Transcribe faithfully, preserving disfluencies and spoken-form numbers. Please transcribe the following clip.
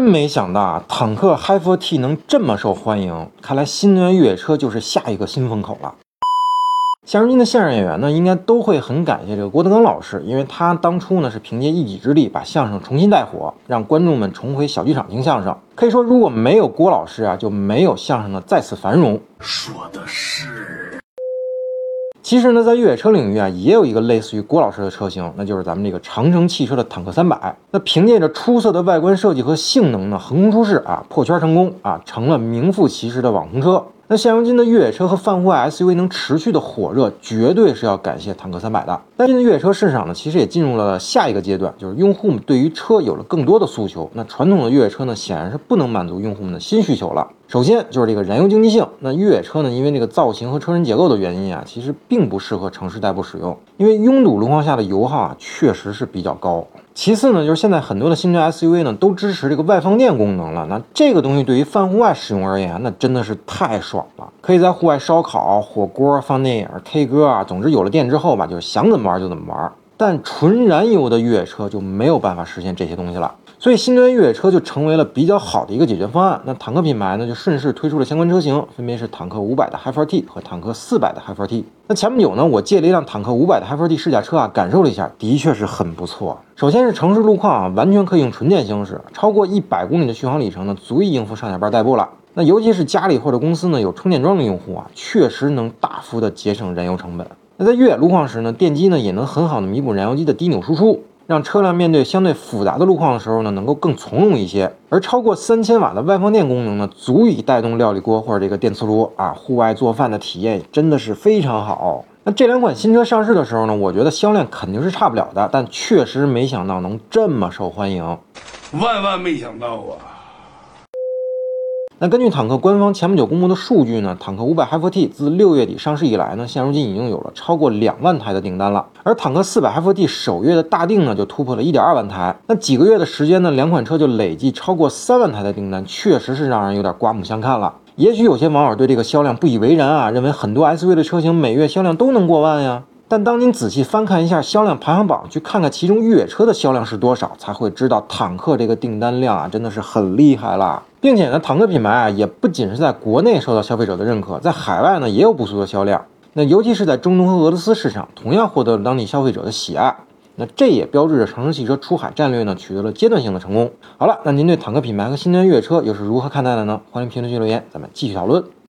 没想到啊，坦克 Hi 四 T 能这么受欢迎，看来新能源越野车就是下一个新风口了。现如今的相声演员呢，应该都会很感谢这个郭德纲老师，因为他当初呢是凭借一己之力把相声重新带火，让观众们重回小剧场听相声。可以说，如果没有郭老师啊，就没有相声的再次繁荣。 说的是。 其实呢，在越野车领域啊，也有一个类似于郭老师的车型，那就是咱们这个长城汽车的坦克三百。那凭借着出色的外观设计和性能呢，横空出世啊，破圈成功啊，成了名副其实的网红车。那现如今的越野车和泛户外 S U V 能持续的火热，绝对是要感谢坦克三百的。但现在越野车市场呢，其实也进入了下一个阶段，就是用户们对于车有了更多的诉求。那传统的越野车呢，显然是不能满足用户们的新需求了。首先就是这个燃油经济性，那越野车呢，因为这个造型和车身结构的原因啊，其实并不适合城市代步使用，因为拥堵路况下的油耗啊，确实是比较高。其次呢，就是现在很多的新车 S U V 呢都支持这个外放电功能了，那这个东西对于泛户外使用而言，那真的是太爽了，可以在户外烧烤、火锅、放电影、K 歌啊，总之有了电之后吧，就是想怎么玩就怎么玩。但纯燃油的越野车就没有办法实现这些东西了，所以新能源越野车就成为了比较好的一个解决方案。那坦克品牌呢就顺势推出了相关车型，分别是坦克五百的 Hi 四 T 和坦克四百的 Hi 四 T。那前不久呢，我借了一辆坦克五百的 Hi 四 T 试驾车啊，感受了一下，的确是很不错。首先是城市路况啊，完全可以用纯电行驶，超过一百公里的续航里程呢，足以应付上下班代步了。那尤其是家里或者公司呢有充电桩的用户啊，确实能大幅的节省燃油成本。那在越野路况时呢，电机呢也能很好的弥补燃油机的低扭输出，让车辆面对相对复杂的路况的时候呢，能够更从容一些。而超过三千瓦的外放电功能呢，足以带动料理锅或者这个电磁炉啊，户外做饭的体验真的是非常好。那这两款新车上市的时候呢，我觉得销量肯定是差不了的，但确实没想到能这么受欢迎， 万万没想到啊！ 那根据坦克官方前不久公布的数据呢，坦克五百 Hi 四 T 自六月底上市以来呢，现如今已经有了超过两万台的订单了。而坦克四百 Hi 四 T 首月的大订呢，就突破了 一点二万台。那几个月的时间呢，两款车就累计超过三万台的订单，确实是让人有点刮目相看了。也许有些网友对这个销量不以为然啊，认为很多 S U V 的车型每月销量都能过万呀。但当您仔细翻看一下销量排行榜，去看看其中越野车的销量是多少，才会知道坦克这个订单量啊，真的是很厉害了。并且呢，坦克品牌啊，也不仅是在国内受到消费者的认可，在海外呢也有不俗的销量。那尤其是在中东和俄罗斯市场，同样获得了当地消费者的喜爱。那这也标志着长城汽车出海战略呢取得了阶段性的成功。好了，那您对坦克品牌和新能源越野车又是如何看待的呢？欢迎评论区留言，咱们继续讨论。